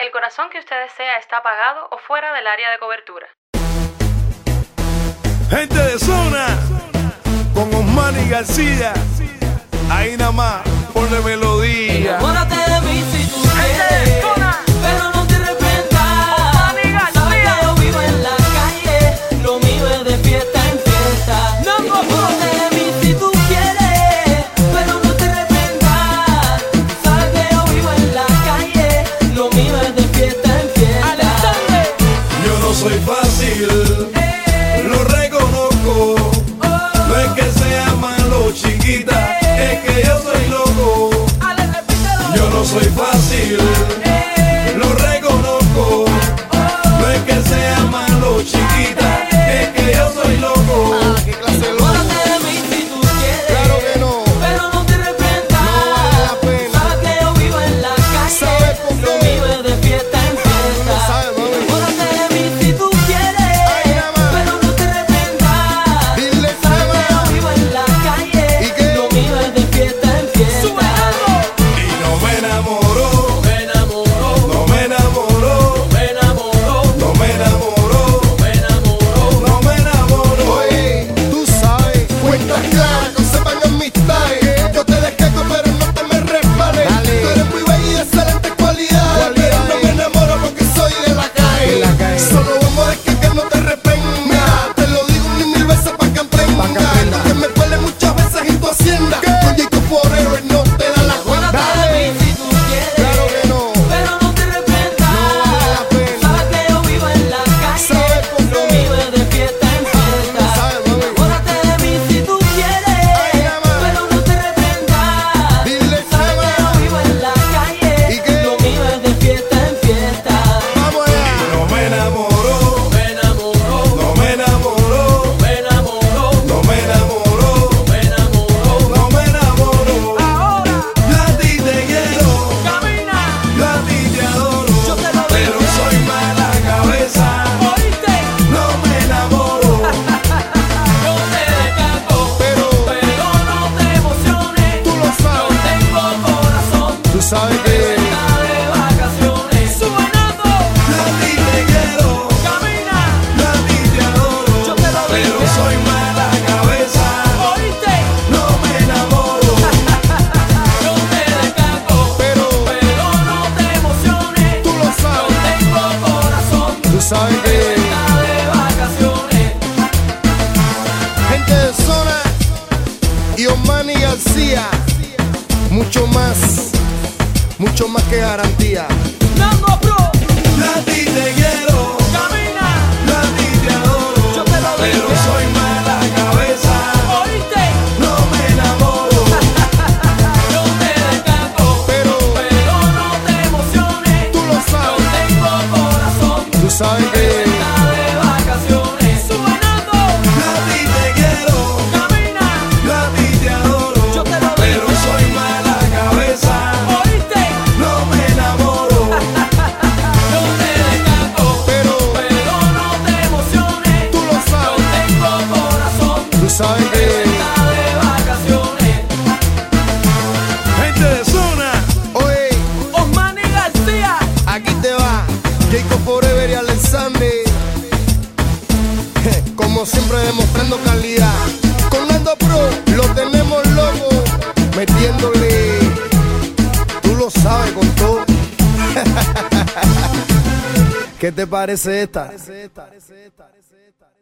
el corazón que usted desea está apagado o fuera del área de cobertura. Gente de zona, con Osmani García. Ahí nada más, ponle melodía. Enamórate de mí si tú quieres, pero no te arrepientas. Osmani García. Sabes que yo vivo en la calle, lo mío es de fiesta en fiesta. Enamórate de mí si tú quieres, pero no te arrepientas. Sabes que yo vivo en la calle, lo mío es de fiesta en fiesta. Yo no soy fácil, lo reconozco. No es que sea malo, chiquita, es que yo soy loco. Yo no soy fácil, lo reconozco. No es que sea malo, chiquita, es que yo soy loco. ¿Qué clase de loco? Enamórate de mí si tú quieres, Claro que no. pero no te arrepientas. No vale la pena. Sabes que yo vivo en la ¿Sabes calle, por qué? lo mío es de fiesta en fiesta. sabes, mami. Enamórate de mí si tú quieres, Ay, nada más. pero no te arrepientas. Dile, Sabes que Seba. yo vivo en la calle, ¿Y qué? lo mío es de fiesta en fiesta. Y no me enamoró, Me enamoró, no me enamoró, me enamoró, no me enamoró, me enamoró. no me enamoró. Oye, tú sabes, cuentas claras, conservan amistades. Yo te descargo, pero no te me resbales. Tú eres muy bella y de excelentes cualidades, pero no me enamoro porque soy de la calle. Solo vamos a dejar que no te arrepentas. Te lo digo mil veces para que aprendas. Que me cuele muchas veces en tu hacienda. Con Jacob Forever no te da la cuenta. Enamórate de mí si tú quieres, Claro que no. pero no te arrepientas. No vale la pena. Sabes que yo vivo en la calle, ¿Sabes por qué? lo mío es de fiesta en fiesta. ¿Sabes, mami? Enamórate de mí si tú quieres, Ay, nada más. pero no te arrepientas. Dile, Sabes que Seba. yo vivo en la calle, ¿Y qué? lo mío es de fiesta en fiesta. Vamos allá. Y no me enamoró, Me enamoró, no me enamoró, me enamoró, no me enamoró, me enamoró. no me enamoró. Ahora Yo a ti te quiero, camina, yo a ti te adoro, yo te lo pero dije. soy mala cabeza, ¿Oíste? no me enamoro. Yo te descargo, Pero no te emociones. tú lo Yo sabes, tengo corazón, tú sabes que está de vacaciones. Suenando, yo a ti te quiero, camina, yo a ti te adoro, yo te lo pero dije. soy mala cabeza, ¿Oíste? no me enamoro. Yo te descargo, Pero no te emociones. tú lo Yo sabes, tengo corazón, tú sabes que está de vacaciones. gente de zona y Osmani García, mucho más que garantía. Nando Pro, Yo a ti te quiero, camina, yo a ti te adoro, yo te lo pero dije. soy mala cabeza, ¿Oíste? no me enamoro. Yo te descargo, Pero no te emociones. tú lo Yo sabes, tengo corazón, tú sabes que está de vacaciones. Suenando, yo a ti te quiero, camina, yo a ti te adoro, yo te lo pero dije. soy mala cabeza, ¿Oíste? no me enamoro. Yo te descargo, Pero no te emociones. tú lo Yo sabes, tengo corazón, tú sabes que está de vacaciones. gente de zona, oye, Osmani García, aquí te va Jacob Forever y Alexander. Como siempre demostrando calidad. Con Nando Pro lo tenemos loco, metiéndole, tú lo sabes, con todo. ¿Qué te parece esta?